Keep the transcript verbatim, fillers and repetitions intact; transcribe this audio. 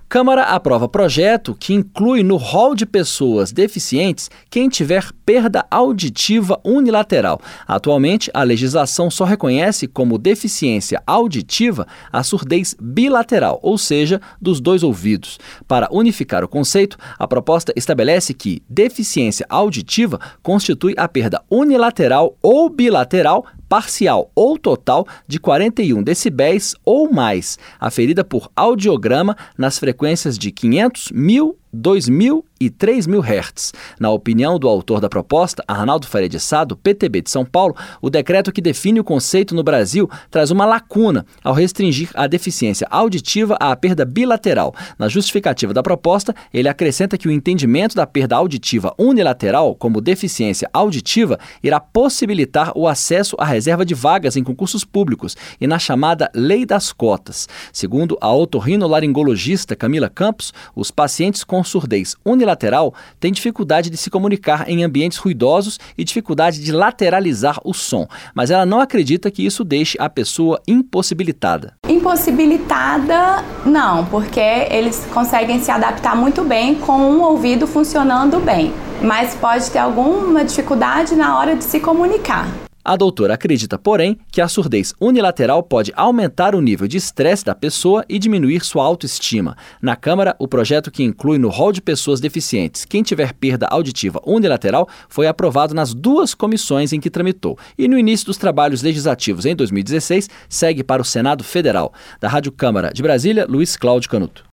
Câmara aprova projeto que inclui no rol de pessoas deficientes quem tiver perda auditiva unilateral. Atualmente, a legislação só reconhece como deficiência auditiva a surdez bilateral, ou seja, dos dois ouvidos. Para unificar o conceito, a proposta estabelece que deficiência auditiva constitui a perda unilateral ou bilateral parcial ou total de quarenta e um decibéis ou mais, aferida por audiograma nas frequências de quinhentos, mil, dois mil e três mil hertz. Na opinião do autor da proposta, Arnaldo Faria de Sá, do P T B de São Paulo, o decreto que define o conceito no Brasil traz uma lacuna ao restringir a deficiência auditiva à perda bilateral. Na justificativa da proposta, ele acrescenta que o entendimento da perda auditiva unilateral como deficiência auditiva irá possibilitar o acesso à reserva de vagas em concursos públicos e na chamada Lei das Cotas. Segundo a otorrinolaringologista Camila Campos, os pacientes com surdez unilateral têm dificuldade de se comunicar em ambientes ruidosos e dificuldade de lateralizar o som, mas ela não acredita que isso deixe a pessoa impossibilitada. Impossibilitada, não, porque eles conseguem se adaptar muito bem com um ouvido funcionando bem, mas pode ter alguma dificuldade na hora de se comunicar. A doutora acredita, porém, que a surdez unilateral pode aumentar o nível de estresse da pessoa e diminuir sua autoestima. Na Câmara, o projeto que inclui no rol de pessoas deficientes quem tiver perda auditiva unilateral foi aprovado nas duas comissões em que tramitou e no início dos trabalhos legislativos em dois mil e dezesseis segue para o Senado Federal. Da Rádio Câmara de Brasília, Luiz Cláudio Canuto.